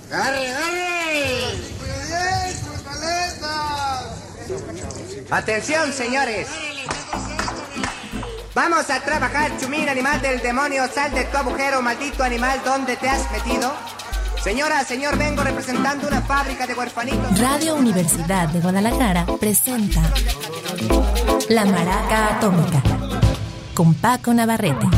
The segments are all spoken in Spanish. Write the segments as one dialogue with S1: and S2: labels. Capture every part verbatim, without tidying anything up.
S1: ¡Arre, arre!
S2: Atención, señores. Vamos a trabajar, chumín, animal del demonio. Sal de tu agujero, maldito animal, ¿dónde te has metido? Señora, señor, vengo representando una fábrica de huerfanitos.
S3: Radio Universidad de Guadalajara presenta La Maraca Atómica con Paco Navarrete.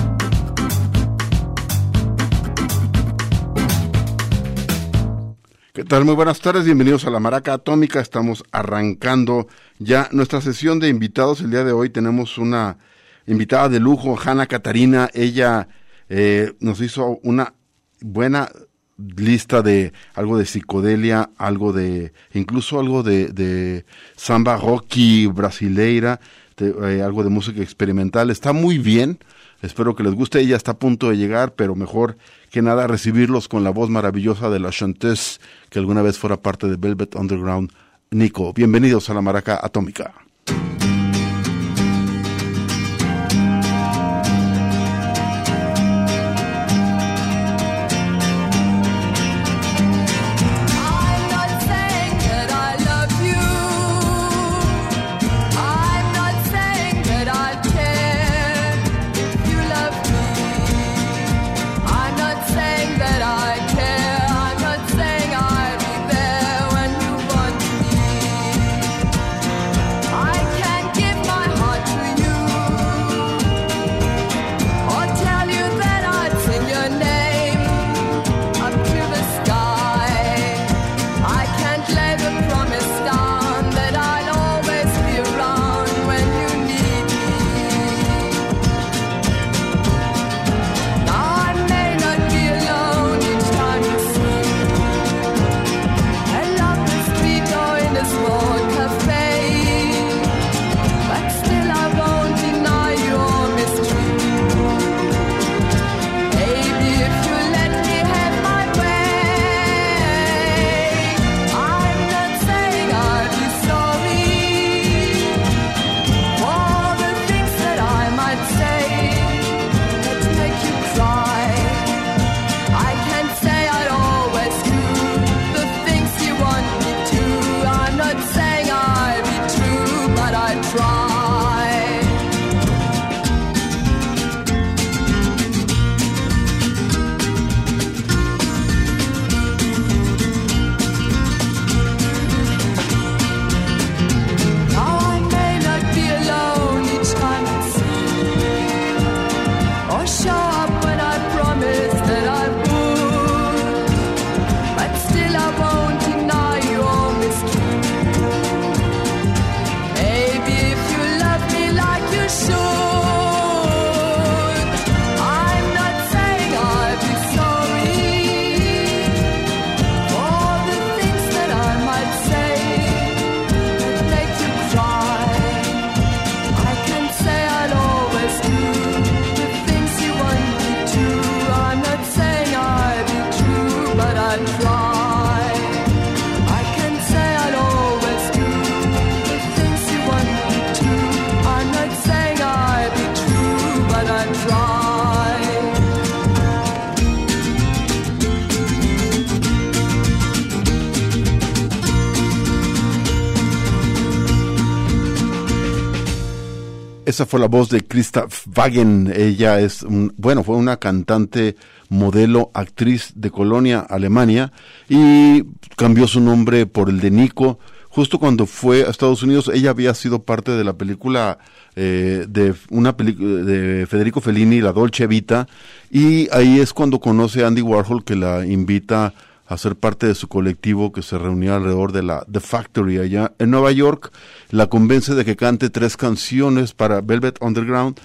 S4: ¿Qué tal? Muy buenas tardes, bienvenidos a La Maraca Atómica. Estamos arrancando ya nuestra sesión de invitados. El día de hoy tenemos una invitada de lujo, Hanna Catarina. Ella eh, nos hizo una buena lista de algo de psicodelia, algo de, incluso algo de, de samba rocky brasileira, de, eh, algo de música experimental. Está muy bien, espero que les guste. Ella está a punto de llegar, pero mejor que nada recibirlos con la voz maravillosa de la chanteuse que alguna vez fuera parte de Velvet Underground, Nico. Bienvenidos a La Maraca Atómica. Esa fue la voz de Christa Wagen. Ella es, un, bueno, fue una cantante, modelo, actriz de Colonia, Alemania, y cambió su nombre por el de Nico. Justo cuando fue a Estados Unidos, ella había sido parte de la película eh, de una película de Federico Fellini, La Dolce Vita, y ahí es cuando conoce a Andy Warhol, que la invita a ser parte de su colectivo que se reunía alrededor de la The Factory allá en Nueva York. La convence de que cante tres canciones para Velvet Underground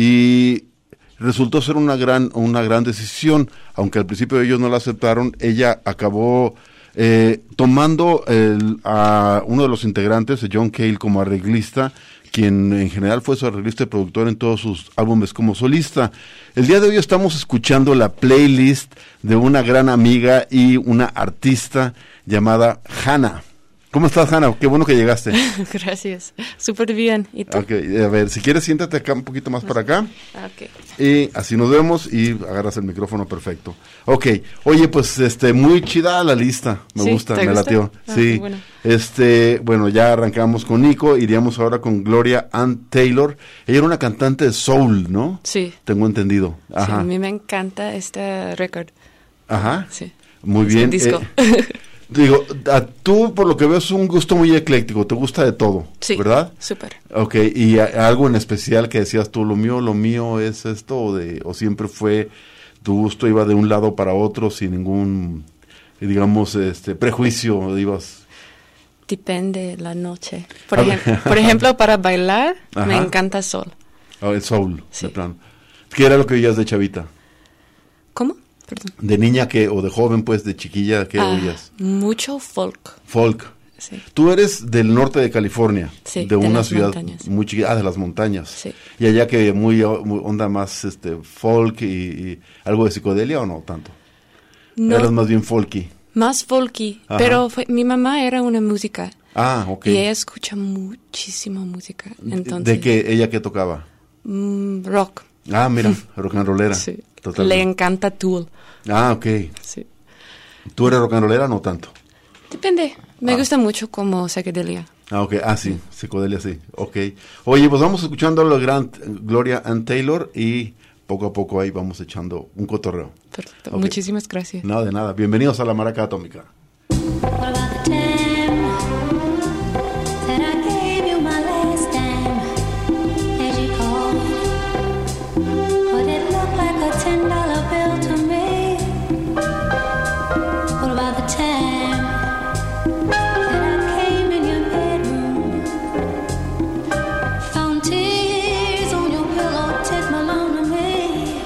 S4: y resultó ser una gran una gran decisión, aunque al principio ellos no la aceptaron. Ella acabó eh, tomando el, a uno de los integrantes, John Cale, como arreglista, quien en general fue su arreglista y productor en todos sus álbumes como solista. El día de hoy estamos escuchando la playlist de una gran amiga y una artista llamada Hanna. ¿Cómo estás, Hanna? Qué bueno que llegaste.
S1: Gracias. Súper bien. ¿Y tú?
S4: Ok, a ver, si quieres siéntate acá un poquito más para acá.
S1: Ok.
S4: Y así nos vemos y agarras el micrófono perfecto. Ok, oye, pues este, muy chida la lista. Me
S1: ¿Sí?
S4: gusta,
S1: ¿Te
S4: me
S1: gusta?
S4: latió.
S1: Ah,
S4: sí.
S1: bueno.
S4: Este, bueno, ya arrancamos con Nico, iríamos ahora con Gloria Ann Taylor. Ella era una cantante de soul, ¿no?
S1: Sí.
S4: Tengo entendido. Ajá.
S1: Sí, a mí me encanta este récord.
S4: Ajá.
S1: Sí.
S4: Muy
S1: Es
S4: bien.
S1: un disco.
S4: Eh, digo, a tú por lo que veo es un gusto muy ecléctico, te gusta de todo,
S1: Sí.
S4: ¿verdad?
S1: Súper.
S4: Ok, ¿y a- algo en especial que decías tú, lo mío, lo mío es esto, o, de, o siempre fue, tu gusto iba de un lado para otro sin ningún, digamos, este prejuicio, ibas...
S1: Depende la noche. Por,
S4: A ver.
S1: ejem- por ejemplo, para bailar,
S4: Ajá.
S1: me encanta sol.
S4: Ah, el soul,
S1: Sí.
S4: de plano. ¿Qué era lo que oías de chavita?
S1: ¿Cómo? Perdón.
S4: De niña que, o de joven, pues, de chiquilla, ¿qué
S1: Ah,
S4: oías?
S1: mucho folk.
S4: Folk.
S1: Sí.
S4: Tú eres del norte de California,
S1: Sí,
S4: de
S1: de
S4: una
S1: las
S4: ciudad
S1: montañas.
S4: muy chiquita, ah, de las montañas.
S1: Sí.
S4: Y allá que muy, muy onda más este folk y, y algo de psicodelia o no tanto.
S1: No,
S4: Eras más bien folky.
S1: más folky.
S4: Ajá.
S1: Pero fue- mi mamá era una música.
S4: Ah, ok.
S1: Y ella escucha muchísima música. Entonces,
S4: ¿De qué? ¿Ella qué tocaba?
S1: mm, rock.
S4: Ah, mira, rock and rollera.
S1: Sí. Le
S4: Totalmente.
S1: encanta Tool.
S4: Ah, ok.
S1: Sí.
S4: ¿Tú eres rock and rollera o no tanto?
S1: Depende. Me
S4: Ah.
S1: gusta mucho como psicodelia.
S4: Ah, ok. Ah, sí, psicodelia, sí. Ok. Oye, pues vamos escuchando a la gran Gloria Ann Taylor y poco a poco ahí vamos echando un cotorreo.
S1: Perfecto.
S4: Ok.
S1: Muchísimas gracias.
S4: Nada de nada. Bienvenidos a la Maraca Atómica.
S5: What about the time that I gave you my last time as you called? Would it look like a ten dollar bill to me? What about the time that I came in your bedroom, found tears on your pillow, take my long to me?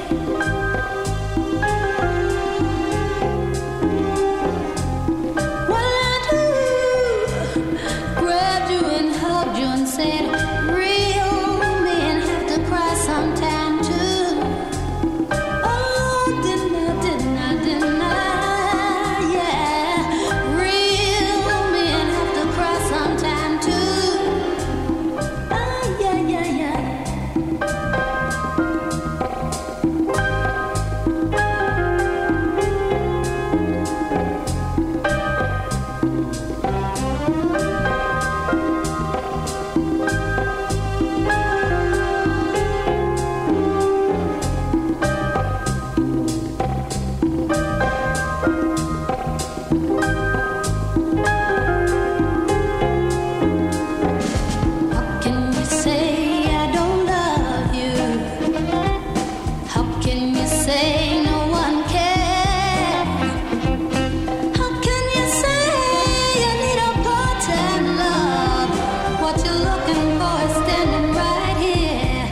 S5: What did I do? Grabbed you and hugged you and said, real men have to cry sometime too. Oh, didn't I, didn't I, didn't I? Yeah, real men have to cry sometime too. Ah, yeah, yeah, yeah. How can you say I don't love you? How can you say no one cares? How can you say you need a part-time love? What you're looking for is standing right here.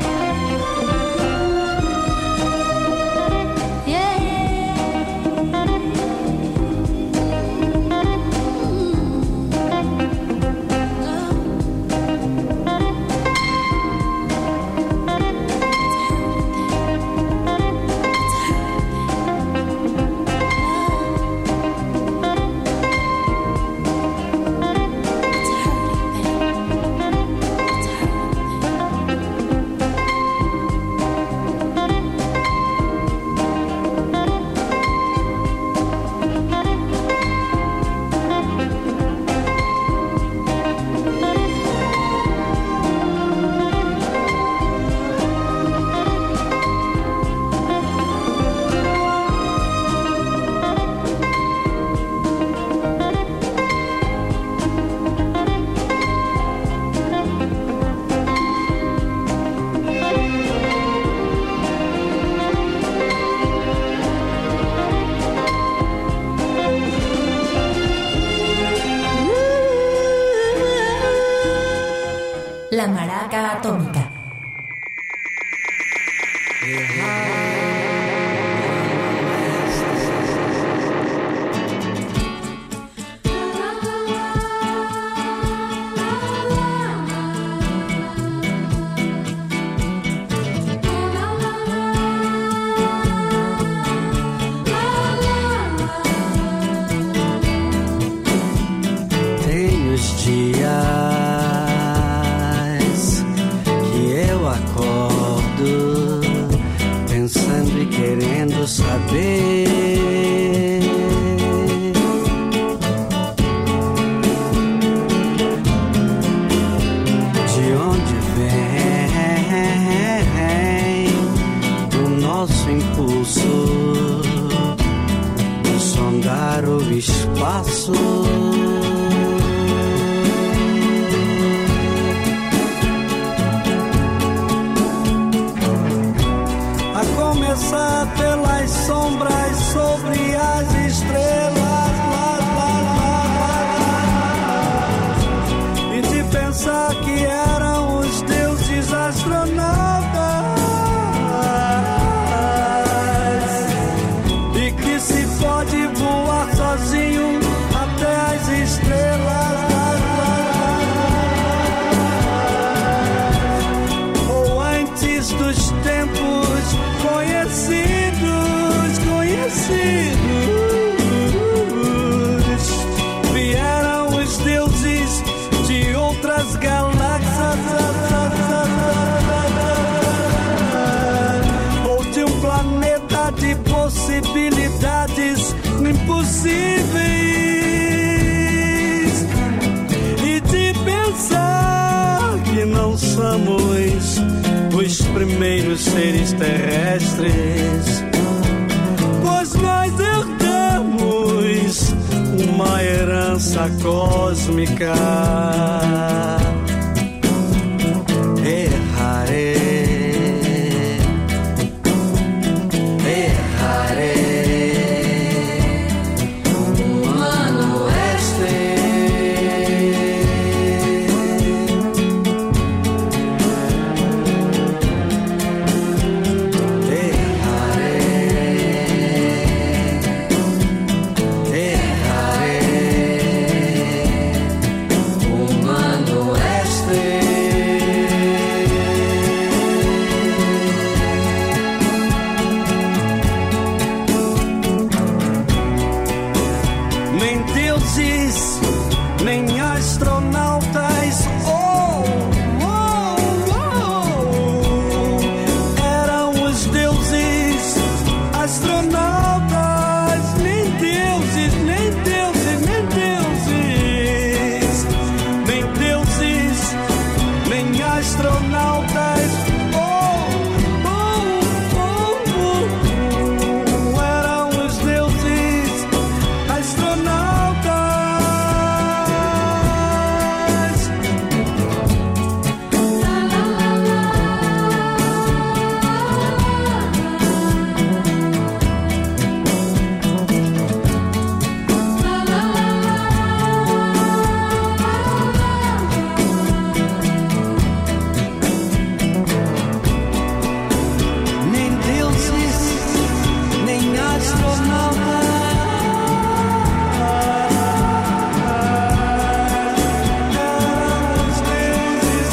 S3: La Maraca Atómica.
S6: Tenho espaço. A começar pelas sombras sobre as estrelas, lá, lá, lá, lá, e de pensar que eram os deuses astronautas e que se pode voar sozinho até as estrelas, ou antes dos tempos conhecidos, conhecidos, vieram os deuses de outras galáxias, ou de um planeta de possibilidades impossíveis, e de pensar que não somos os primeiros seres terrestres, pois nós herdamos uma herança cósmica. Errarei, errarei, humano este. Nem deuses, nem astronautas, oh, oh, oh, eram os deuses astronautas, nem deuses, nem deuses, nem deuses, nem deuses, nem astronautas, oh, oh, oh, oh, eram os deuses astronautas. Nem deuses, nem astronautas, eram os deuses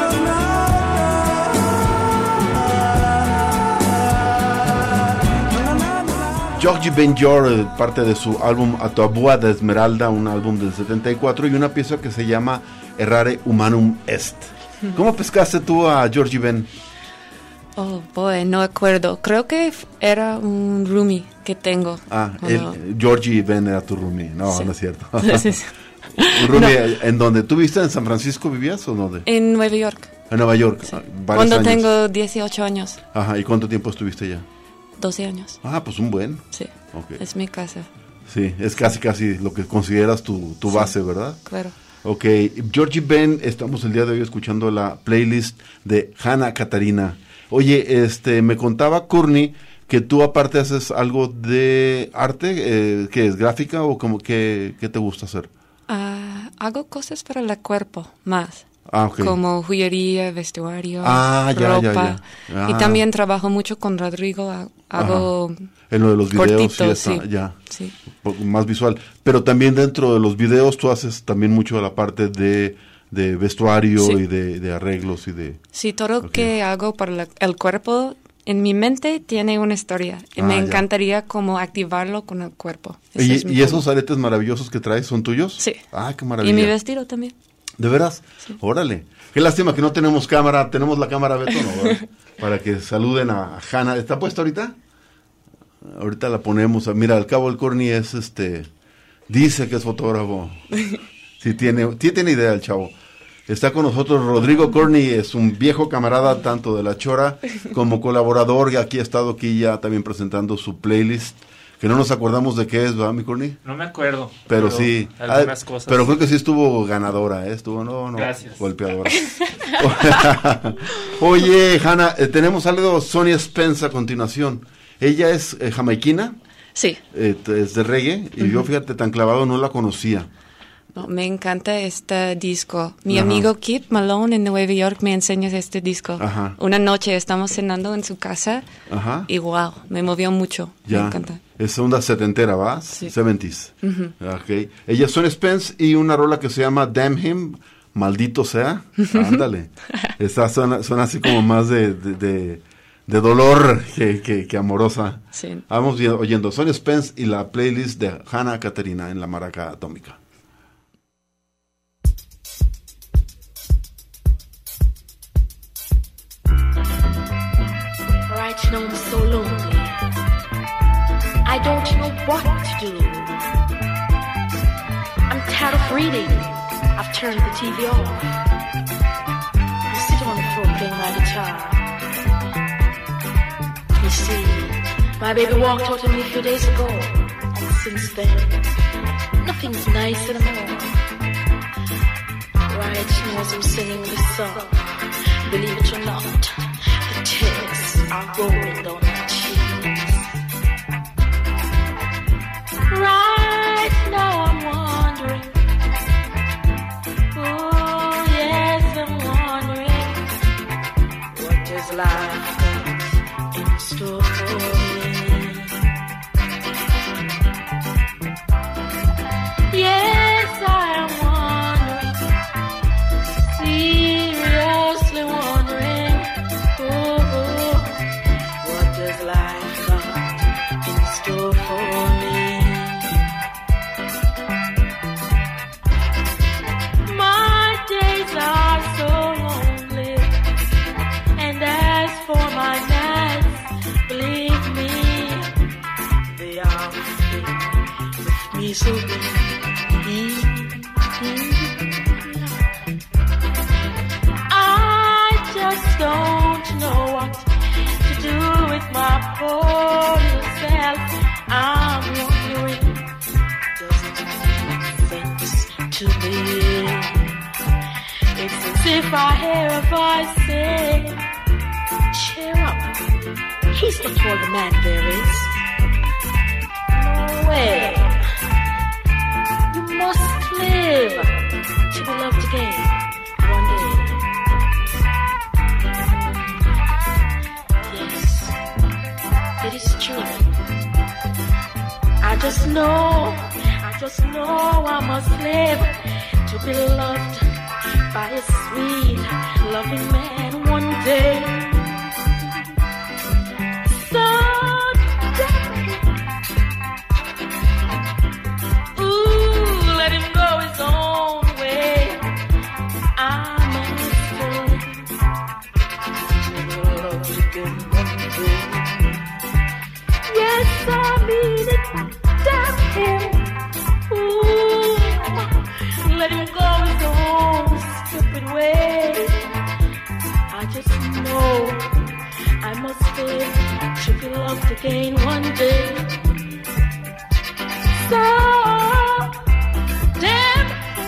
S6: astronautas.
S4: Georgi Ben-Jor, parte de su álbum A Tua Boa de Esmeralda, un álbum del setenta y cuatro, y una pieza que se llama Errare Humanum Est. ¿Cómo pescaste tú a Georgi Ben?
S1: Oh, boy, no acuerdo. Creo que f- era un roomie que tengo.
S4: Ah,
S1: Cuando-
S4: el, Georgi Ben era tu roomie. No,
S1: Sí.
S4: no es cierto.
S1: Sí, sí.
S4: ¿Un roomie en donde tú viste? ¿En San Francisco vivías o dónde?
S1: En Nueva York.
S4: En Nueva York.
S1: Sí.
S4: ah, varios
S1: Cuando
S4: años.
S1: tengo dieciocho años.
S4: Ajá, ¿y cuánto tiempo estuviste allá?
S1: doce años.
S4: Ah, pues un buen.
S1: Sí.
S4: Ok.
S1: Es mi casa.
S4: Sí, es casi casi lo que consideras tu, tu
S1: Sí.
S4: base, ¿verdad?
S1: Claro.
S4: Ok, Georgi Ben, estamos el día de hoy escuchando la playlist de Hannah Catarina. Oye, este, me contaba Courtney que tú aparte haces algo de arte, eh, ¿qué es? ¿Gráfica o como que qué te gusta hacer?
S1: Ah, hago cosas para el cuerpo más.
S4: Ah, ok.
S1: Como joyería, vestuario,
S4: Ah, ya,
S1: ropa.
S4: ya, ya. Ah.
S1: Y también trabajo mucho con Rodrigo. ha- Hago
S4: En lo de los videos,
S1: cortitos,
S4: sí, está,
S1: sí.
S4: ya.
S1: Sí.
S4: Un poco más visual. Pero también dentro de los videos tú haces también mucho de la parte de, de vestuario
S1: Sí.
S4: y de, de arreglos y de...
S1: Sí, todo
S4: Ok.
S1: que hago para la- el cuerpo en mi mente tiene una historia. Y
S4: Ah,
S1: me
S4: ya.
S1: encantaría como activarlo con el cuerpo. Ese
S4: ¿Y,
S1: es mi
S4: y
S1: hobby.
S4: esos aretes maravillosos que traes son tuyos?
S1: Sí.
S4: Ah, qué
S1: Y
S4: maravilla.
S1: mi vestido también.
S4: ¿De veras? Órale. Qué lástima que no tenemos cámara. ¿Tenemos la cámara, Beto? No, ¿verdad? Para que saluden a Hannah. ¿Está puesta ahorita? Ahorita la ponemos. Mira, al cabo el Courtney es este... Dice que es fotógrafo. Sí tiene, sí tiene idea el chavo. Está con nosotros Rodrigo Courtney, es un viejo camarada tanto de La Chora como colaborador, y aquí ha estado aquí ya también presentando su playlist que no nos acordamos de qué es, ¿verdad, mi Courtney?
S7: No me acuerdo.
S4: Pero, pero sí.
S7: Algunas
S4: ah,
S7: cosas.
S4: Pero creo que sí estuvo ganadora, ¿eh? Estuvo, no, no.
S7: Gracias.
S4: Golpeadora. Oye, Hannah, eh, tenemos algo, Sonia Spence a continuación. Ella es eh, jamaiquina.
S1: Sí.
S4: Eh, es de reggae. Y uh-huh. yo, fíjate, tan clavado no la conocía.
S1: No, me encanta este disco. Mi
S4: Ajá.
S1: amigo Kip Malone en Nueva York me enseña este disco.
S4: Ajá.
S1: Una noche estamos cenando en su casa.
S4: Ajá.
S1: Y wow, me movió mucho.
S4: Ya.
S1: Me encanta.
S4: Es onda setentera, ¿va?
S1: Sí.
S4: seventies.
S1: Uh-huh.
S4: Okay. Ella es Sonia Spence y una rola que se llama Damn Him, Maldito Sea. Ándale. Esa suena, suena así como más de, de, de, de dolor que, que, que amorosa.
S1: Sí.
S4: Vamos oyendo Sonia Spence y la playlist de Hannah Caterina en la Maraca Atómica.
S8: Right now I'm so lonely. I don't know what to do. I'm tired of reading. I've turned the T V off. I sit on the floor playing my guitar. You see, my baby walked out on me a few days ago, and since then, nothing's nice anymore. Right now as I'm singing this song, believe it or not, the tears are rolling down my cheeks. Right now I'm wondering, oh yes I'm wondering, what does life got in store for me? Yes I am wondering, seriously wondering, oh, oh what does life got in store for me? So easy. I just don't know what to do with my poor little self. I'm wondering, does it make sense to me? It's as if I hear a voice say, cheer up, he's not all the man there is. No way. Must live to be loved again one day. Yes, it is true. I just know, I just know I must live to be loved by a sweet, loving man one day. So again one day. So damn,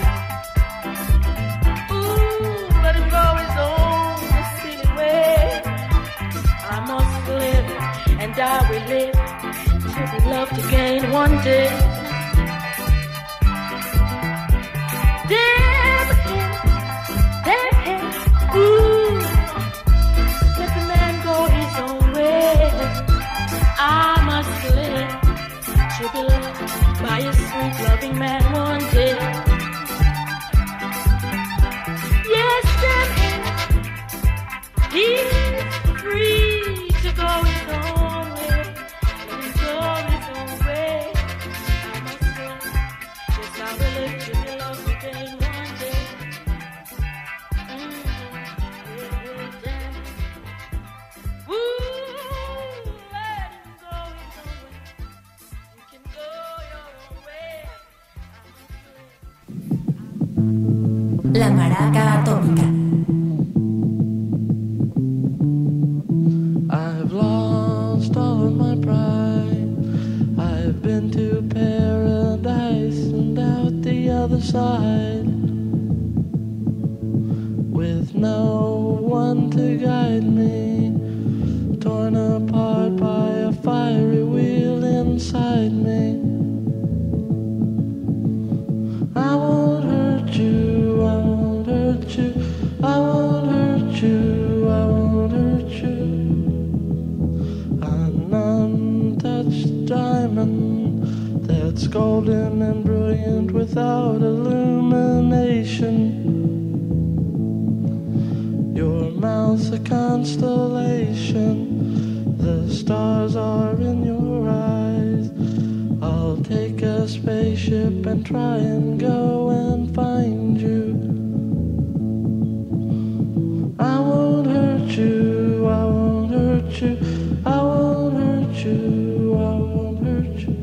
S8: ooh, let him go his own silly way. I must live, and I will live to be loved again one day. Damn him, damn him, ooh, let the man go his own way. I must live to be loved by a sweet, loving man one day. Yes, damn him, he's free to go his own way. Let him go his own way. I must live, yes, I will live to be loved again one day. Mm-hmm. Yeah, yeah, damn. Woo!
S3: La Maraca Atómica.
S6: I've lost all of my pride. I've side, with no one to guide me, torn apart by a fiery wheel inside me. I won't hurt you, I won't hurt you, I won't hurt you, I won't hurt you. An untouched diamond that's golden and brilliant without illumination. Your mouth's a constellation, the stars are in your eyes. I'll take a spaceship and try and go and find you. I won't hurt you, I won't hurt you, I won't hurt you, I won't hurt you.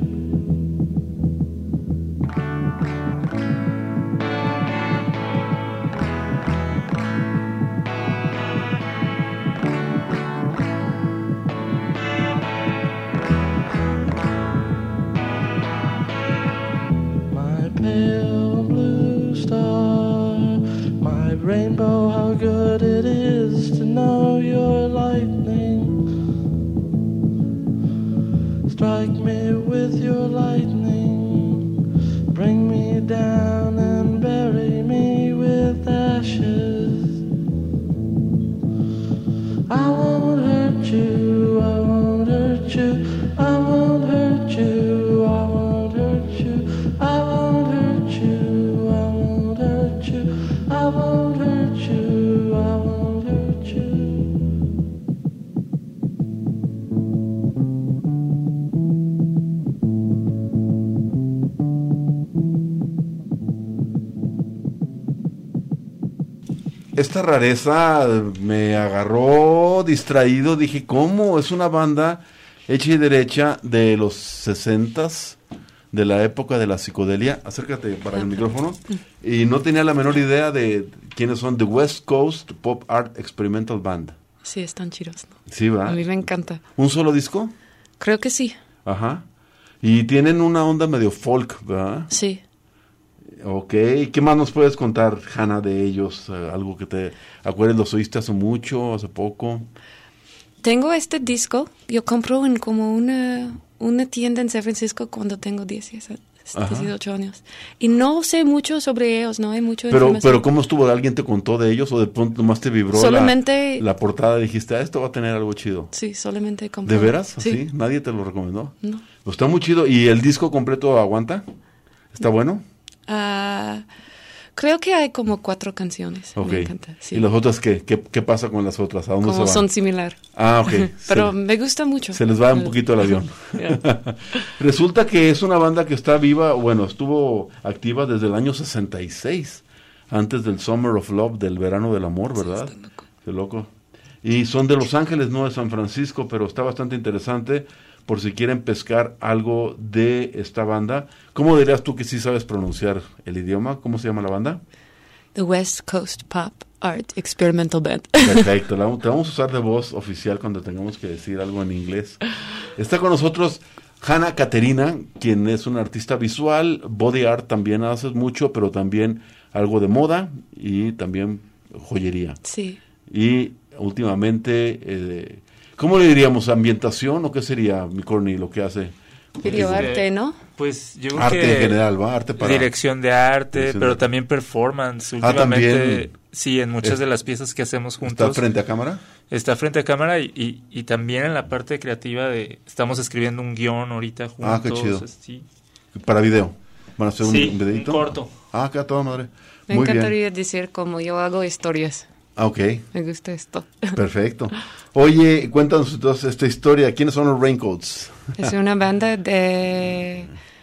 S6: Pale blue star, my rainbow, how good it is to know your lightning. Strike me with your lightning, bring me down and bury me with ashes. I won't hurt you, I won't hurt you, I won't hurt you, I won't hurt you, I won't hurt you, I won't hurt you, I won't hurt you, I won't hurt you.
S4: Esta rareza me agarró distraído, dije, ¿cómo? Es una banda hecha y derecha de los sesentas, de la época de la psicodelia. Acércate para el micrófono. Y no tenía la menor idea de quiénes son The West Coast Pop Art Experimental Band.
S1: Sí, están chidos, ¿no?
S4: Sí, va.
S1: A mí me encanta.
S4: ¿Un solo disco?
S1: Creo que sí.
S4: Ajá. Y tienen una onda medio folk, ¿verdad?
S1: Sí.
S4: Ok, ¿qué más nos puedes contar, Hannah, de ellos? Uh, algo que te acuerdes, ¿los oíste hace mucho, hace poco?
S1: Tengo este disco, yo compro en como una, una tienda en San Francisco cuando tengo dieciocho años. Y no sé mucho sobre ellos, no hay mucho
S4: pero,
S1: información.
S4: Pero ¿cómo estuvo? ¿Alguien te contó de ellos o de pronto nomás te vibró
S1: solamente,
S4: la, la portada y dijiste, ah, esto va a tener algo chido?
S1: Sí, solamente compré.
S4: ¿De veras?
S1: Sí.
S4: ¿Sí? ¿Nadie te lo recomendó?
S1: No.
S4: Pues está muy chido. ¿Y el disco completo aguanta? ¿Está bueno?
S1: Uh, creo que hay como cuatro canciones.
S4: Okay.
S1: Me encanta. Sí.
S4: ¿Y las otras qué? ¿Qué? ¿Qué pasa con las otras? ¿A dónde
S1: como
S4: se van?
S1: Son similar.
S4: Ah, ok.
S1: Pero
S4: se,
S1: me gusta mucho.
S4: Se les va un poquito el avión. Resulta que es una banda que está viva, bueno, estuvo activa desde el año sesenta y seis, antes del Summer of Love, del verano del amor, ¿verdad?
S1: Sí, está loco.
S4: Qué loco. Y son de Los Ángeles, no de San Francisco, pero está bastante interesante por si quieren pescar algo de esta banda. ¿Cómo dirías tú que sí sabes pronunciar el idioma? ¿Cómo se llama la banda?
S1: The West Coast Pop Art Experimental Band.
S4: Perfecto, la, te vamos a usar de voz oficial cuando tengamos que decir algo en inglés. Está con nosotros Hannah Caterina, quien es una artista visual, body art también haces mucho, pero también algo de moda y también joyería.
S1: Sí.
S4: Y últimamente... Eh, ¿cómo le diríamos? ¿Ambientación o qué sería, mi Corny, lo que hace?
S1: Videoarte, ¿no?
S7: Pues yo creo
S4: arte
S7: que
S4: en general, ¿va? Arte para...
S7: Dirección de arte,
S4: dirección
S7: pero
S4: de...
S7: también performance.
S4: Ah,
S7: Últimamente,
S4: también.
S7: Sí, en muchas
S4: es...
S7: de las piezas que hacemos juntos.
S4: ¿Está frente a cámara?
S7: Está frente a cámara y, y, y también en la parte creativa de... Estamos escribiendo un guión ahorita juntos.
S4: Ah, qué chido.
S7: Sí.
S4: Para video. ¿Van a hacer un,
S7: sí,
S4: un videito?
S7: un corto.
S4: Ah, acá toda madre.
S1: Me
S4: Muy
S1: encantaría
S4: bien.
S1: decir como yo hago historias.
S4: Ah, ok.
S1: Me gusta esto.
S4: Perfecto. Oye, cuéntanos entonces esta historia. ¿Quiénes son los Raincoats?
S1: Es una banda de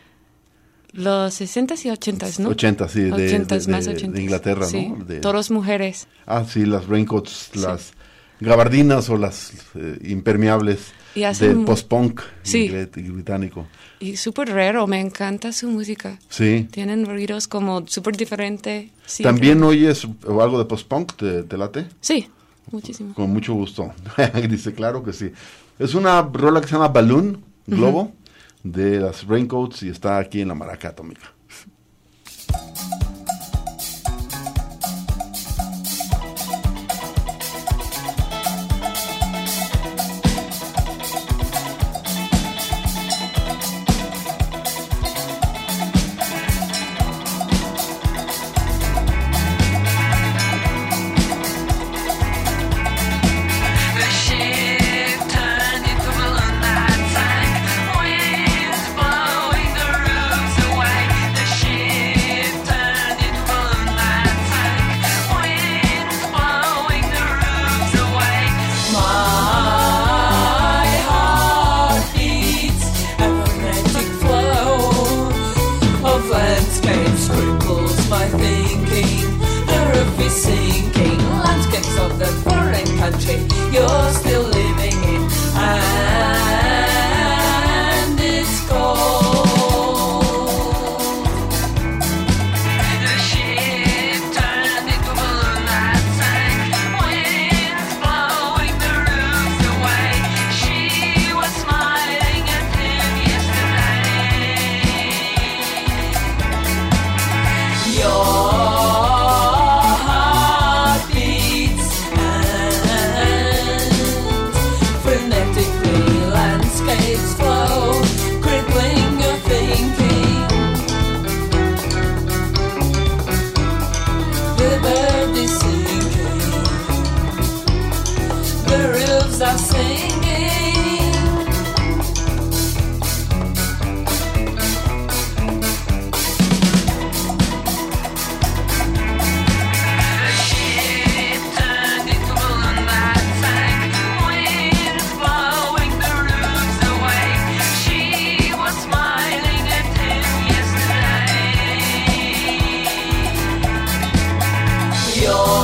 S1: los sesentas y ochentas, ¿no?
S4: ochentas, sí, de,
S1: ochentas,
S4: de,
S1: más
S4: de,
S1: ochentas.
S4: de Inglaterra,
S1: sí,
S4: ¿no? De...
S1: Todos mujeres.
S4: Ah, sí, las Raincoats,
S1: Sí.
S4: las gabardinas o las eh, impermeables
S1: Y hacen-
S4: de post-punk
S1: Sí.
S4: inglés y británico.
S1: Y súper raro, me encanta su música.
S4: Sí.
S1: Tienen ruidos como súper diferentes. Sí,
S4: ¿También
S1: creo-
S4: oyes algo de post-punk? ¿Te, te late?
S1: Sí, muchísimo.
S4: Con mucho gusto. Dice, claro que sí. Es una rola que se llama Balloon, Globo, de las Raincoats y está aquí en la Maraca Atómica.
S9: is my thinking. The roof is sinking. Landscapes of the foreign country you're still living in, and it's cold. Are singing. The ship turned into a balloon that sank. Winds blowing the roofs away. She was smiling at him yesterday. Your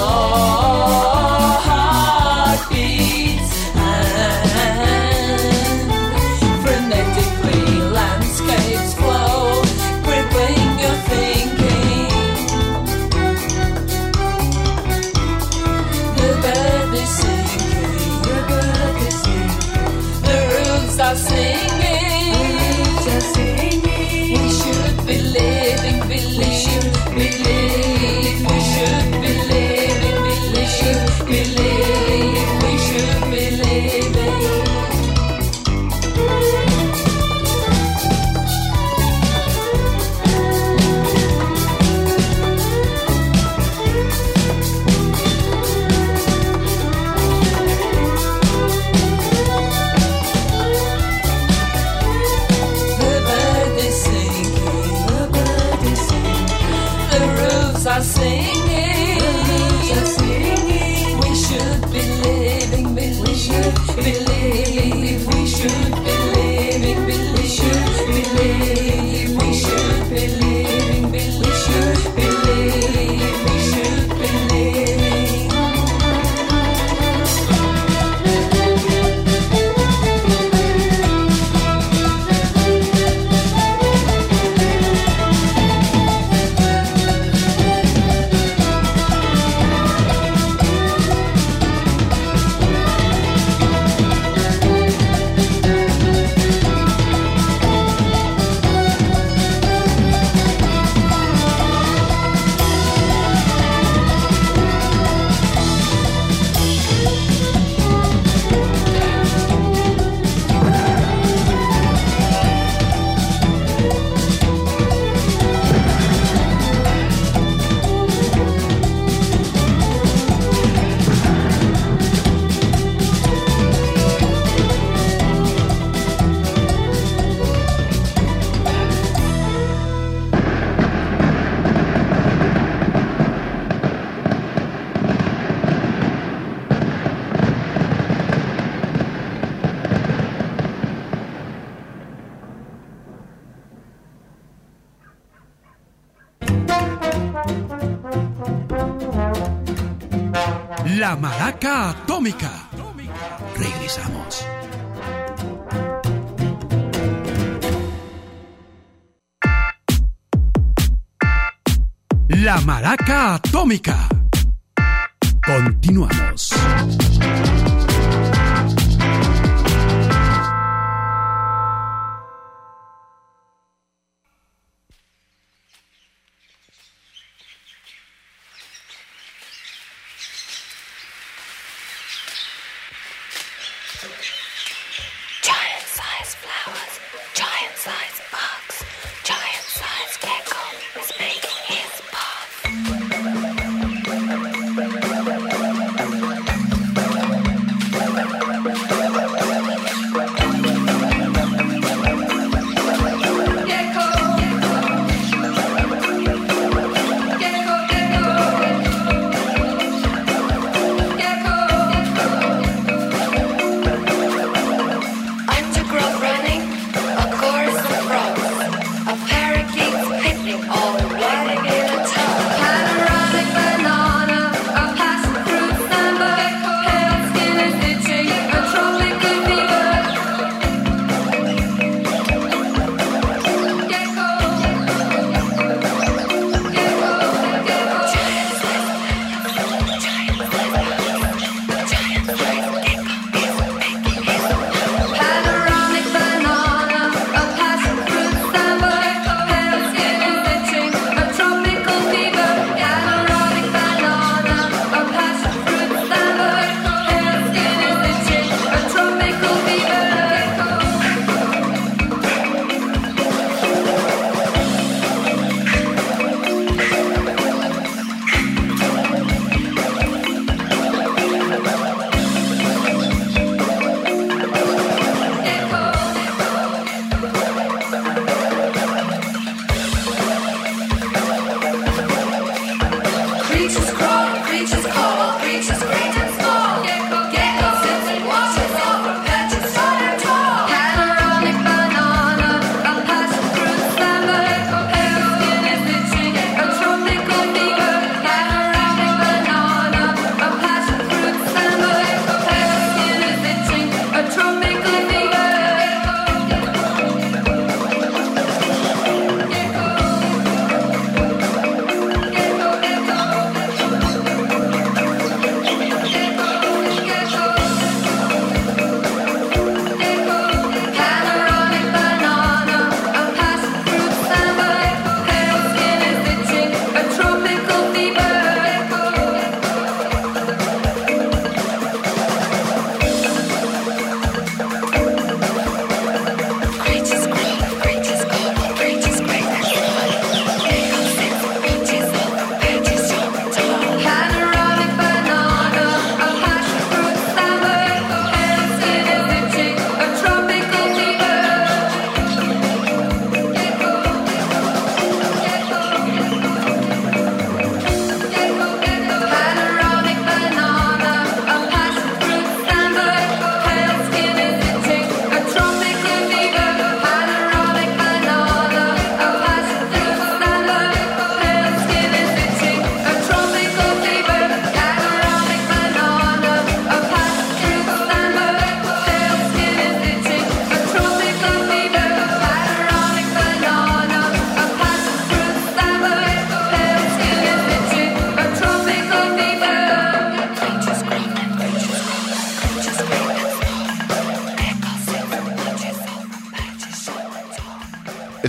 S9: singing, just singing. We should be living, believe, believe. We should be living, believe, believe. We should be living. Are singing, just singing. We should be living, believe, we should believe. We should be living, believe, we should believe. We should be living, believe, we should believe. We should be living.
S10: La Maraca Atómica. Regresamos. La Maraca Atómica. Continuamos.
S3: Giant-sized flowers, giant-sized bugs, giant-sized gecko is making his path.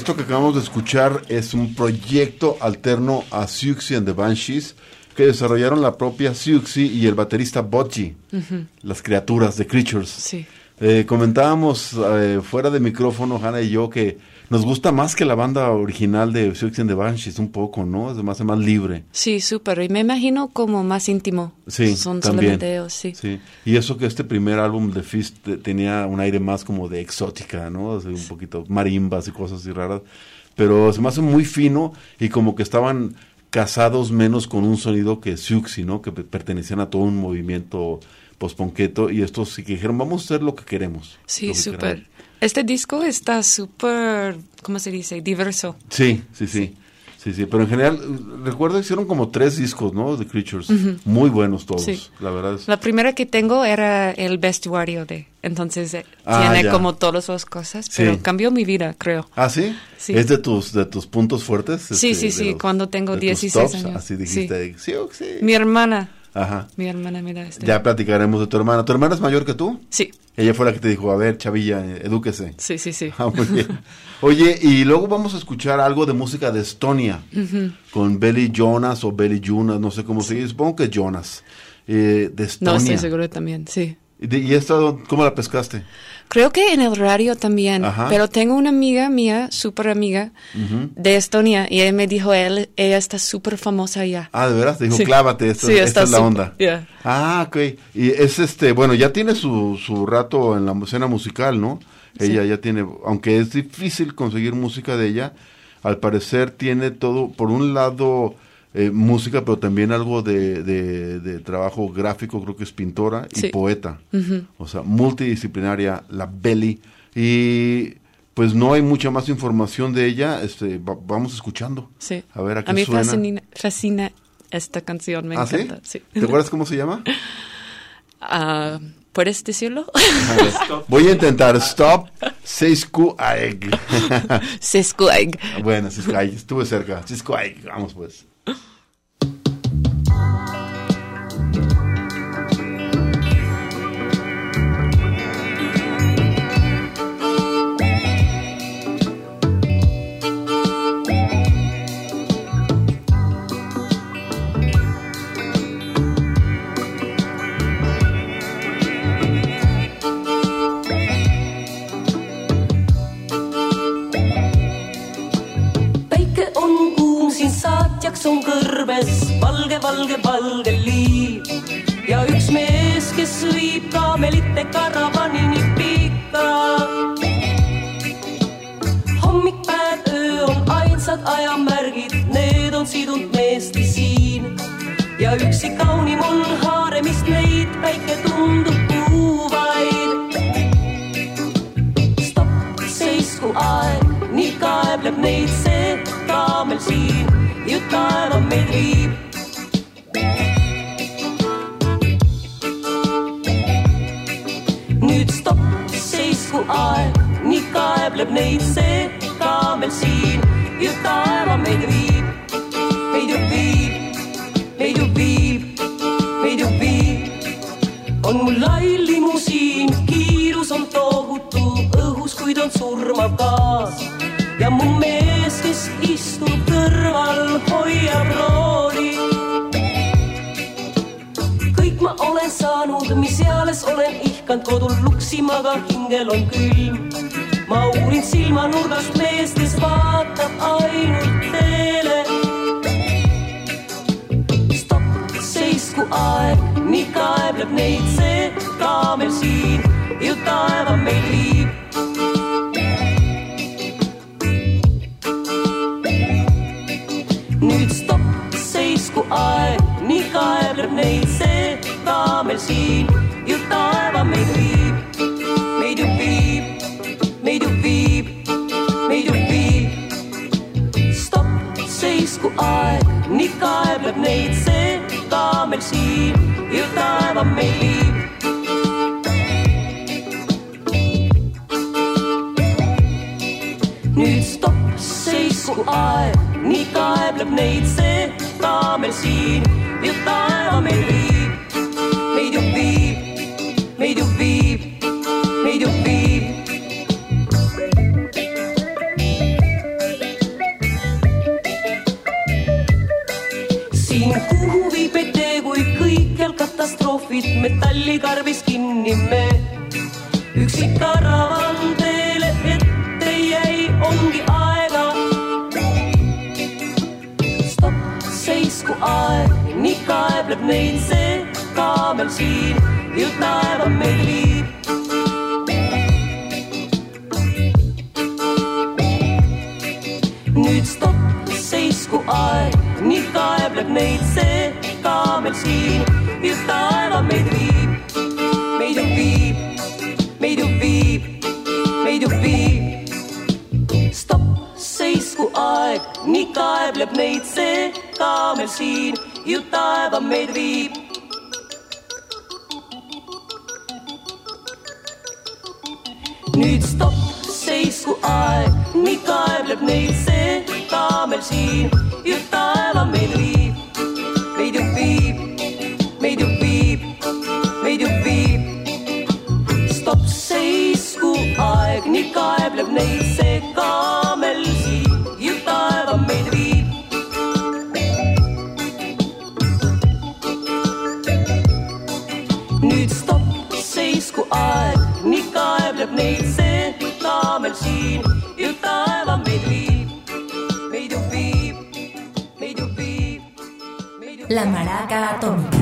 S4: esto que acabamos de escuchar es un proyecto alterno a Siouxsie and the Banshees, que desarrollaron la propia Siouxsie y el baterista Budgie, uh-huh. las criaturas de Creatures.
S1: Sí.
S4: Eh, comentábamos eh, fuera de micrófono, Hannah y yo, que nos gusta más que la banda original de Siouxsie and the Banshees, un poco, ¿no? Es más, más libre.
S1: Sí, súper. Y me imagino como más íntimo.
S4: Sí,
S1: Son
S4: también.
S1: solamente ellos, sí.
S4: sí. Y eso que este primer álbum de Fist eh, tenía un aire más como de exótica, ¿no? O sea, un poquito marimbas y cosas así raras. Pero se me hace muy fino y como que estaban casados menos con un sonido que Siouxsie, ¿no? Que pertenecían a todo un movimiento post-punketo, y estos sí que dijeron, vamos a hacer lo que queremos.
S1: Sí, súper. Este disco está súper, ¿cómo se dice? Diverso.
S4: Sí, sí, sí. Sí, sí, pero en general, recuerdo que hicieron como tres discos, ¿no? De Creatures. Uh-huh. Muy buenos todos, sí. La verdad es...
S1: La primera que tengo era el vestuario de... Entonces eh, ah, tiene ya. como todas las cosas, pero sí. cambió mi vida, creo.
S4: ¿Ah, sí?
S1: Sí.
S4: ¿Es de tus de tus puntos fuertes?
S1: Sí,
S4: este,
S1: sí, sí,
S4: los,
S1: cuando tengo dieciséis
S4: tops,
S1: años.
S4: Así dijiste. Sí. Sí, sí.
S1: Mi hermana.
S4: Ajá.
S1: Mi hermana me da este.
S4: Ya platicaremos de tu hermana. ¿Tu hermana es mayor que tú?
S1: Sí.
S4: Ella fue la que te dijo, a ver, chavilla, edúquese.
S1: Sí, sí, sí.
S4: Ah, muy bien. Oye, y luego vamos a escuchar algo de música de Estonia, uh-huh. con Belly Jonas o Belly Jonas, no sé cómo se dice, supongo que Jonas, eh, de Estonia.
S1: No, estoy seguro también, sí.
S4: ¿Y, de, y esta, cómo la pescaste?
S1: Creo que en el radio también, Ajá. pero tengo una amiga mía, súper amiga, uh-huh. de Estonia, y ella me dijo, él, ella está súper famosa allá.
S4: Ah, ¿de veras? Te dijo,
S1: sí.
S4: clávate, esta,
S1: sí,
S4: esta es la
S1: super,
S4: onda.
S1: Yeah.
S4: Ah, ok. Y es este, bueno, ya tiene su, su rato en la escena musical, ¿no? Ella sí. ya tiene, aunque es difícil conseguir música de ella, al parecer tiene todo, por un lado... Eh, música, pero también algo de, de, de trabajo gráfico, creo que es pintora y
S1: sí.
S4: poeta,
S1: uh-huh.
S4: o sea, multidisciplinaria, la Belly, y pues no hay mucha más información de ella, este, va, vamos escuchando,
S1: sí.
S4: a ver a qué
S1: a mí
S4: suena.
S1: Fascina, fascina esta canción, me
S4: ¿Ah,
S1: encanta.
S4: ¿sí?
S1: Sí.
S4: ¿Te acuerdas cómo se llama?
S1: Uh, ¿Puedes decirlo?
S4: Voy a intentar, Stop Seskuaeg.
S1: Seskuaeg.
S4: Bueno, Seskuaeg, estuve cerca, Seskuaeg, vamos pues.
S9: On kõrbes valge, valge, valge liiv ja üks mees, kes viib kaamelite karavanini pikka. Hommik, päev, öö on ainsad ajamärgid, need on sidunud meesti siin ja üksi kaunim on haaremist neid, päike tundub puuvaid. Stopp, seisku aeg, nii kaebleb neid see kaamel siin. Ju taeva meid viib. Nüüd stopp, seisku aeg, nii kaebleb neid see kaamel siin. Ju taeva meid viib, meid ju viib, meid ju viib, meid ju viib. On mul lai limusiin, kiirus on tohutu õhus, kuid on surmav gaas. Ja mu mees, kes istub kõrval, hoiab rooli. Kõik ma olen saanud, mis eales olen ihkand kodul luksima, aga hingel on külm. Ma uurin silmanurgast meest, kes vaatab ainult teele. Stopp, seisku aeg, nii kaebleb neid see kaamel siin, ju taeva meil viib. Nüüd stopp, seisku aeg, nii kaebleb neid see kaamel siin, ju taeva meid viib, meid ju viib, meid ju viib, meid ju viib. Stopp, seisku aeg, nii kaebleb neid see kaamel siin, ju taeva meid viib. Nüüd stopp, seisku aeg, nii kaebleb neid see kaamel siin, ju taeva meid viib, meid ju viib, meid ju viib, meid ju viib. siin kuhu viib meid tee, kui kõikjal katastroofid, metallikarvis kinni me. Üksik karavan teele ette jäi, ongi aega. Stopp, seisku aeg, nii kaebleb neid see kaamel siin, jõud näeva meil viib. Nüüd stopp, seisku aeg, nii kaebleb neid see kaamel siin, jõud näeva meid viib. Meid ju viib, meid ju viib, meid ju viib. Stopp, seisku aeg, nii kaebleb neid see kaamel siin, jõud näeva meid viib. Nüüd stopp, seisku aeg, nii kaebleb neid see kaamel siin, jõud näeva meid viib. Meid ju viib, meid ju viib, meid ju viib. Stopp, seisku aeg, nii kaebleb neid see kaamel siin, jõud näeva meid viib. Nüüd stopp, seisku aeg, nii kaebleb neid see kaamel siin, jõud näeva meid viib. Meid ju viib, meid ju viib, meid ju viib.
S3: La Maraca Atómica.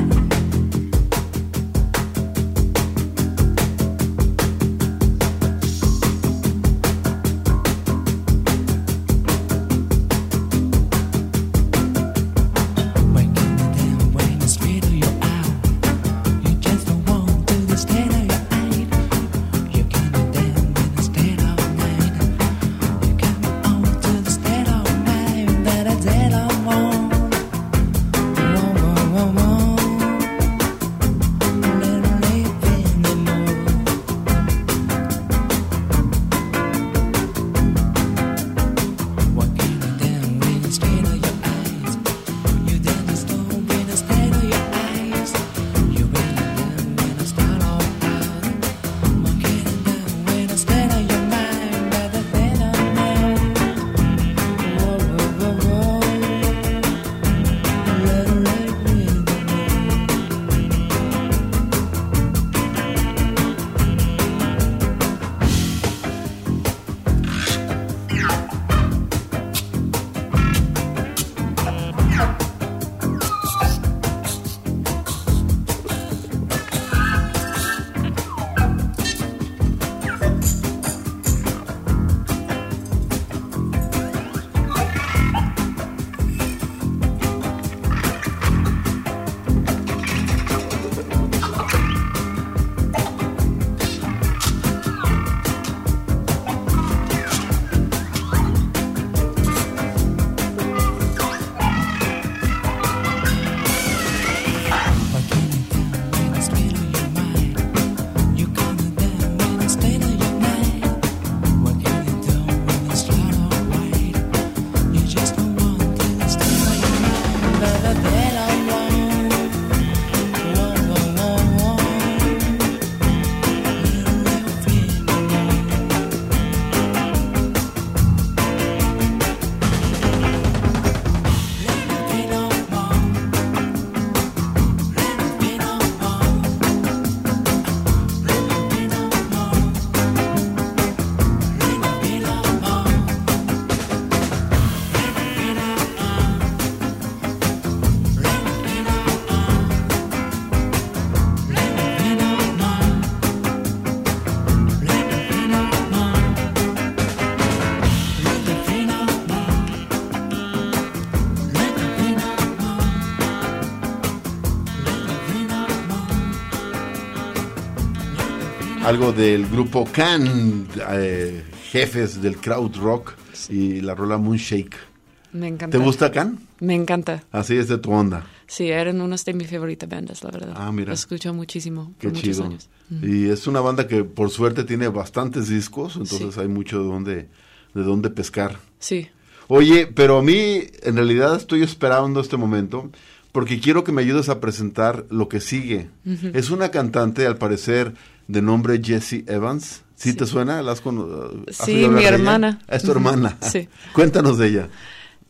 S4: Algo del grupo Can, eh, jefes del crowd rock, sí. Y la rola Moonshake.
S1: Me encanta.
S4: ¿Te gusta Can?
S1: Me encanta.
S4: Así es de tu onda.
S1: Sí, eran unas de mis favoritas bandas, la verdad.
S4: Ah, mira.
S1: Lo escucho muchísimo.
S4: Qué
S1: por muchos
S4: chido.
S1: Años.
S4: Y es una banda que por suerte tiene bastantes discos, entonces sí. Hay mucho de dónde, de dónde pescar.
S1: Sí.
S4: Oye, pero a mí en realidad estoy esperando este momento porque quiero que me ayudes a presentar lo que sigue. Uh-huh. Es una cantante, al parecer, de nombre Jessie Evans. ¿Sí, sí. te suena? ¿La has con, has
S1: sí, mi hermana.
S4: Es tu hermana.
S1: Sí.
S4: Cuéntanos de ella.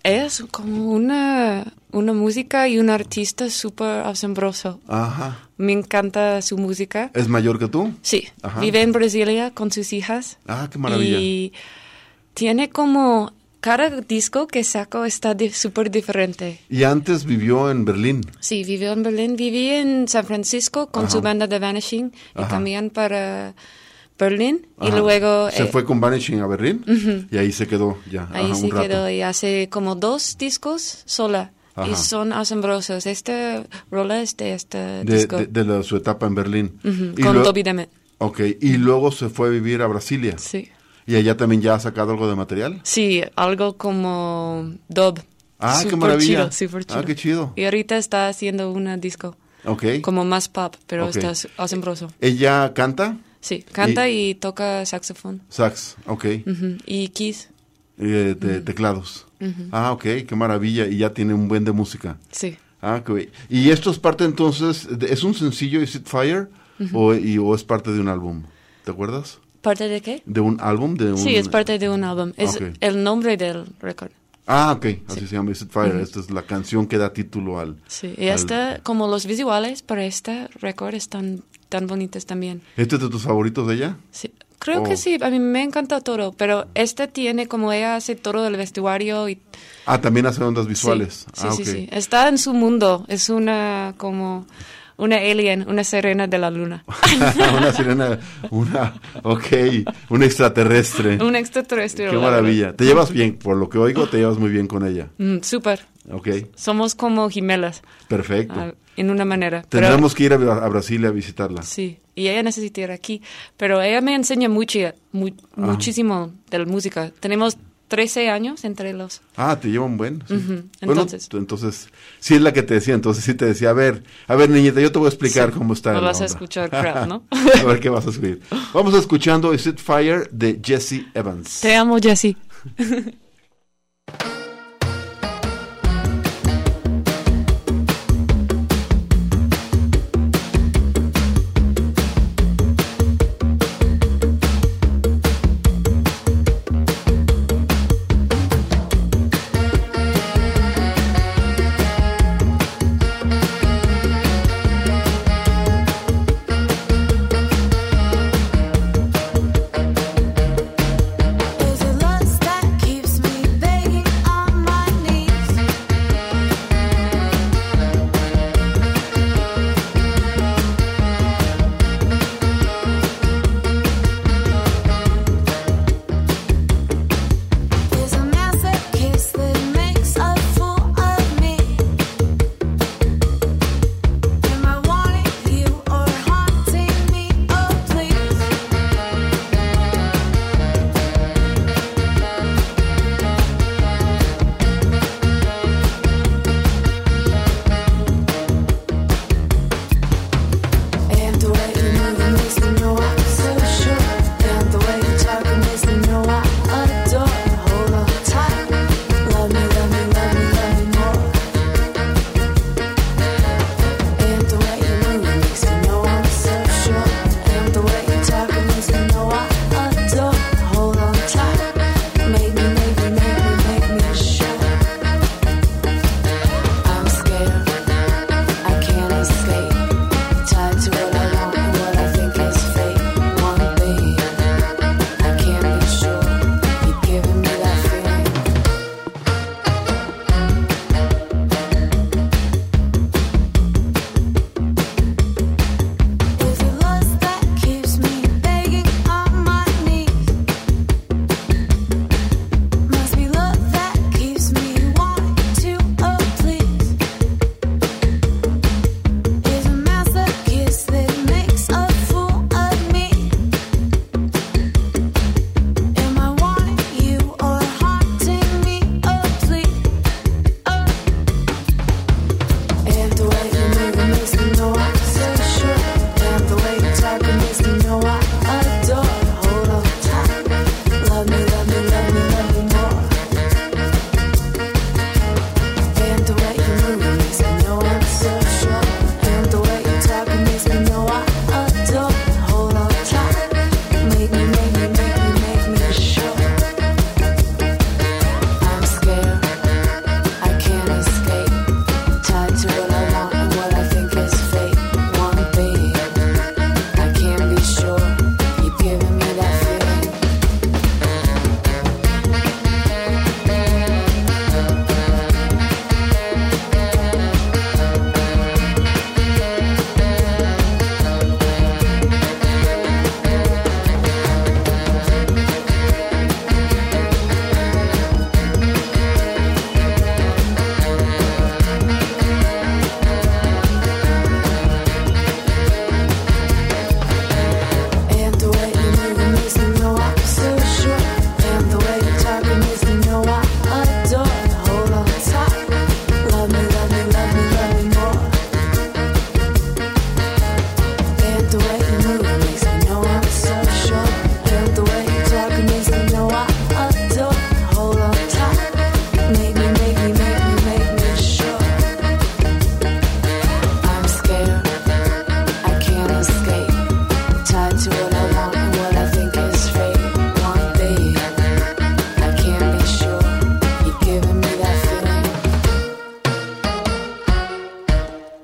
S1: Es como una, una música y un artista súper asombroso.
S4: Ajá.
S1: Me encanta su música.
S4: ¿Es mayor que tú?
S1: Sí,
S4: Ajá.
S1: vive en Brasilia con sus hijas.
S4: Ah, qué maravilla.
S1: Y tiene como, cada disco que saco está di- súper diferente.
S4: Y antes vivió en Berlín.
S1: Sí, vivió en Berlín, viví en San Francisco con
S4: Ajá.
S1: su banda The Vanishing y
S4: Ajá.
S1: también para Berlín. Y
S4: Ajá.
S1: luego...
S4: Se
S1: eh,
S4: fue con Vanishing a Berlín
S1: Ujú.
S4: y ahí se quedó ya.
S1: Ahí
S4: Ajá,
S1: se
S4: un rato.
S1: quedó y hace como dos discos sola.
S4: Ajá.
S1: Y son asombrosos. Esta rola es de este
S4: De,
S1: disco.
S4: de, de la- su etapa en Berlín.
S1: Ujú,
S4: Y
S1: con
S4: lue-
S1: Toby Demet.
S4: Ok, y luego se fue a vivir a Brasilia.
S1: Sí.
S4: ¿Y allá también ya ha sacado algo de material?
S1: Sí, algo como dub.
S4: Ah, qué
S1: Súper
S4: maravilla.
S1: chido, súper chido.
S4: Ah, qué chido.
S1: Y ahorita está haciendo un disco
S4: Ok.
S1: como más pop, pero
S4: Ok.
S1: está su- asombroso.
S4: ¿Ella canta?
S1: Sí, canta y, toca saxofón.
S4: Sax, ok.
S1: Ujú, y keys.
S4: Eh, de teclados. Ah, ok, qué maravilla. Y ya tiene un buen de música.
S1: Sí.
S4: Ah, qué bien. ¿Y esto es parte entonces, de- es un sencillo, Is It Fire? o, y, ¿O es parte de un álbum? ¿Te acuerdas?
S1: ¿Parte de qué?
S4: ¿De un álbum? De un...
S1: Sí, es parte de un álbum. Es
S4: Ok.
S1: el nombre del récord.
S4: Ah, ok, así se llama Is It Fire. Esta es la canción que da título al...
S1: Sí, y
S4: al-
S1: esta, como los visuales para este récord están tan bonitos también.
S4: ¿Este es de tus favoritos de ella?
S1: Sí, creo
S4: Oh.
S1: que sí, a mí me encanta todo, pero este tiene como ella hace todo el vestuario y...
S4: Ah, también hace ondas visuales.
S1: Sí,
S4: ah,
S1: sí,
S4: ok.
S1: sí, está en su mundo, es una como una alien, una sirena de la luna.
S4: Una sirena, una, ok, un extraterrestre.
S1: Un extraterrestre.
S4: Qué
S1: la
S4: maravilla. Te llevas bien, por lo que oigo, te llevas muy bien con ella.
S1: verdad. Mm, súper,
S4: Ok,
S1: somos como gemelas,
S4: perfecto.
S1: ah, en una manera. Pero-
S4: Tendremos que ir a, Bra- a Brasil a visitarla.
S1: Sí, y ella necesita ir aquí, pero ella me enseña mucho, mu- muchísimo de la música. Tenemos trece años entre los...
S4: Ah, te lleva un buen. Sí.
S1: Ujú,
S4: Bueno,
S1: entonces.
S4: tú- entonces, sí es la que te decía, entonces sí te decía, a ver, a ver niñita, yo te voy a explicar
S1: Sí,
S4: cómo está.
S1: no
S4: la
S1: vas a
S4: onda.
S1: escuchar crap, ¿no?
S4: A ver qué vas a subir. Vamos escuchando Is It Fire de Jesse Evans.
S1: Te amo, Jessie.
S11: There's a lust that keeps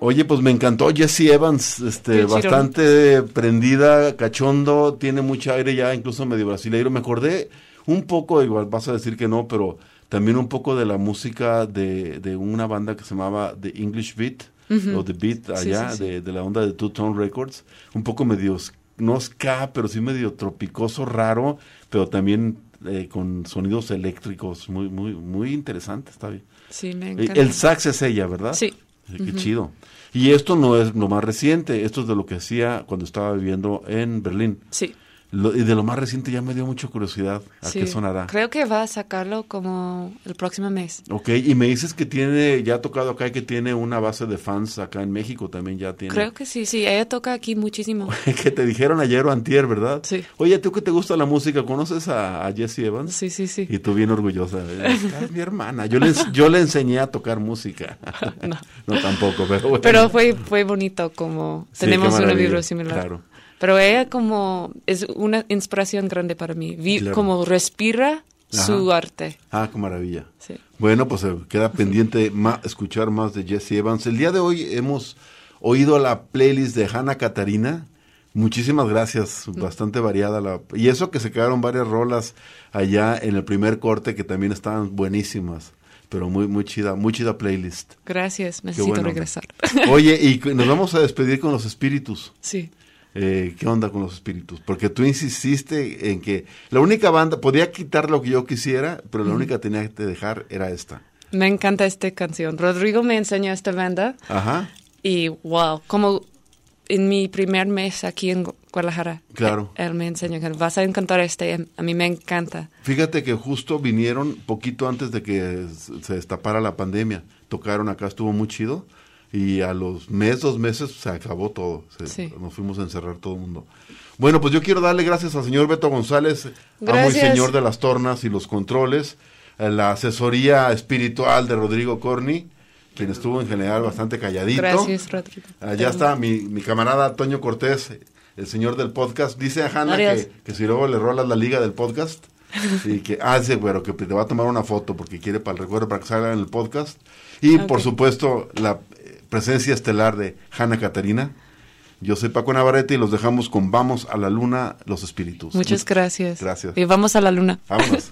S4: Oye, pues me encantó Jesse Evans, este,
S1: Qué chirón.
S4: bastante prendida, cachondo, tiene mucho aire ya, incluso medio brasileiro. Me acordé un poco, igual vas a decir que no, pero también un poco de la música de, de una banda que se llamaba The English Beat,
S1: Ujú.
S4: o The Beat
S1: Sí,
S4: allá,
S1: sí, sí.
S4: De, de la onda de Two Tone Records, un poco medio, no ska, pero sí medio tropicoso, raro, pero también eh, con sonidos eléctricos, muy, muy, muy interesante, está bien.
S1: Sí, me
S4: Eh,
S1: encanta.
S4: El sax es ella, ¿verdad?
S1: Sí.
S4: Qué
S1: Ujú.
S4: chido. Y esto no es lo más reciente, esto es de lo que hacía cuando estaba viviendo en Berlín.
S1: Sí.
S4: Lo- y de lo más reciente ya me dio mucha curiosidad a
S1: Sí.
S4: qué sonará.
S1: Creo que va a sacarlo como el próximo mes.
S4: Ok, y me dices que tiene, ya ha tocado acá y que tiene una base de fans acá en México también ya tiene.
S1: Creo que sí, sí. Ella toca aquí muchísimo.
S4: Que te dijeron ayer o antier, ¿verdad?
S1: Sí.
S4: Oye, ¿tú que te gusta la música? ¿Conoces a, a Jesse Evans?
S1: Sí, sí, sí.
S4: Y tú bien orgullosa. "Ah, es mi hermana. Yo le, ens- yo le enseñé a tocar música.
S1: No.
S4: No, tampoco, pero bueno.
S1: Pero fue, fue bonito como
S4: Sí,
S1: tenemos
S4: qué
S1: una
S4: maravilla,
S1: vibra similar.
S4: claro.
S1: Pero ella como es una inspiración grande para mí. Vi,
S4: Claro.
S1: Como respira su
S4: Ajá.
S1: arte.
S4: Ah, qué maravilla.
S1: Sí.
S4: Bueno, pues eh, queda pendiente ma- escuchar más de Jesse Evans. El día de hoy hemos oído la playlist de Hannah Catarina. Muchísimas gracias, bastante variada. La, y eso que se quedaron varias rolas allá en el primer corte que también estaban buenísimas. Pero muy, muy chida, muy chida playlist.
S1: Gracias,
S4: Qué
S1: necesito
S4: bueno.
S1: regresar.
S4: Oye, y cu- nos vamos a despedir con los espíritus.
S1: Sí.
S4: Eh, ¿Qué onda con los espíritus? Porque tú insististe en que la única banda, podía quitar lo que yo quisiera, pero la única que tenía que dejar era esta.
S1: Me encanta esta canción. Rodrigo me enseñó esta banda
S4: Ajá,
S1: y wow, como en mi primer mes aquí en Gu- Guadalajara.
S4: Claro.
S1: Él me enseñó que vas a encantar este, a mí me encanta.
S4: fíjate que justo vinieron poquito antes de que s- se destapara la pandemia. Tocaron acá, estuvo muy chido. Y a los mes, dos meses, se acabó todo. Se-
S1: Sí.
S4: Nos fuimos a encerrar todo el mundo. Bueno, pues yo quiero darle gracias al señor Beto González, amo y
S1: Gracias.
S4: señor de las tornas y los controles, a la asesoría espiritual de Rodrigo Corni, quien estuvo en general bastante calladito.
S1: Gracias, Rodrigo.
S4: Allá está mi, mi camarada Toño Cortés, el señor del podcast. Dice a Hanna
S1: Adiós.
S4: que, que si luego le rolas la liga del podcast, y que hace, bueno, que te va a tomar una foto porque quiere para el recuerdo, para que salga en el podcast. Y por
S1: Ok.
S4: supuesto, la eh, presencia estelar de Hannah Catarina. Yo soy Paco Navarrete y los dejamos con Vamos a la Luna, los espíritus.
S1: Muchas
S4: Much-
S1: gracias.
S4: Gracias.
S1: Y vamos a la luna.
S4: Vámonos.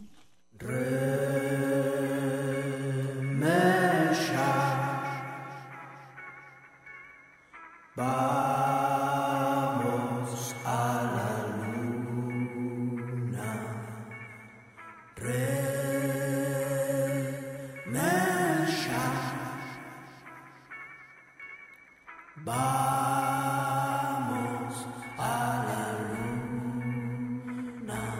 S6: Vamos a la luna. Remesha. Vamos a la luna.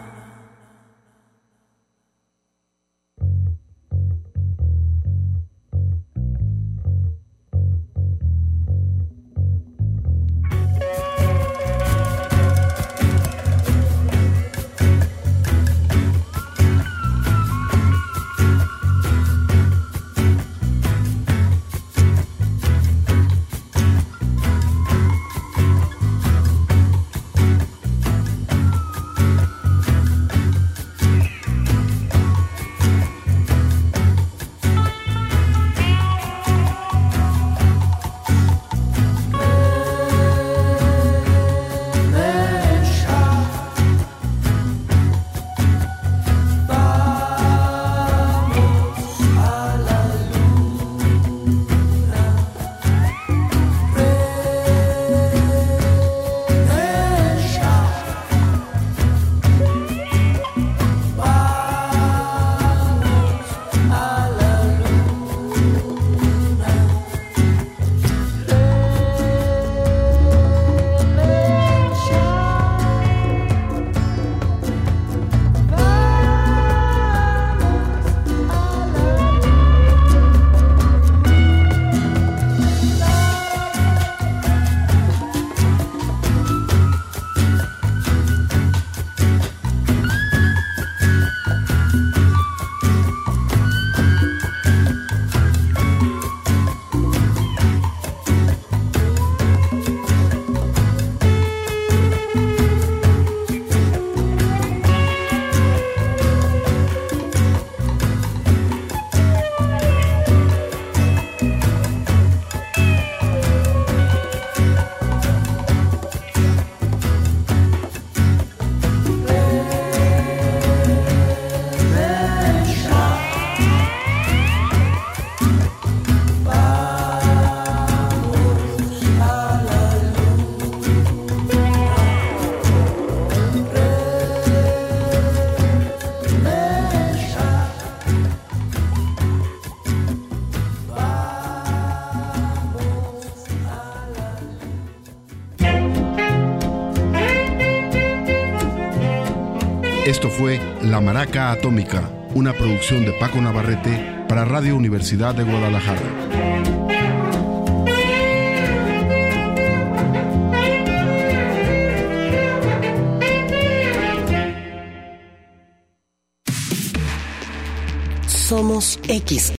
S11: Esto fue La Maraca Atómica, una producción de Paco Navarrete para Radio Universidad de Guadalajara.
S12: Somos X.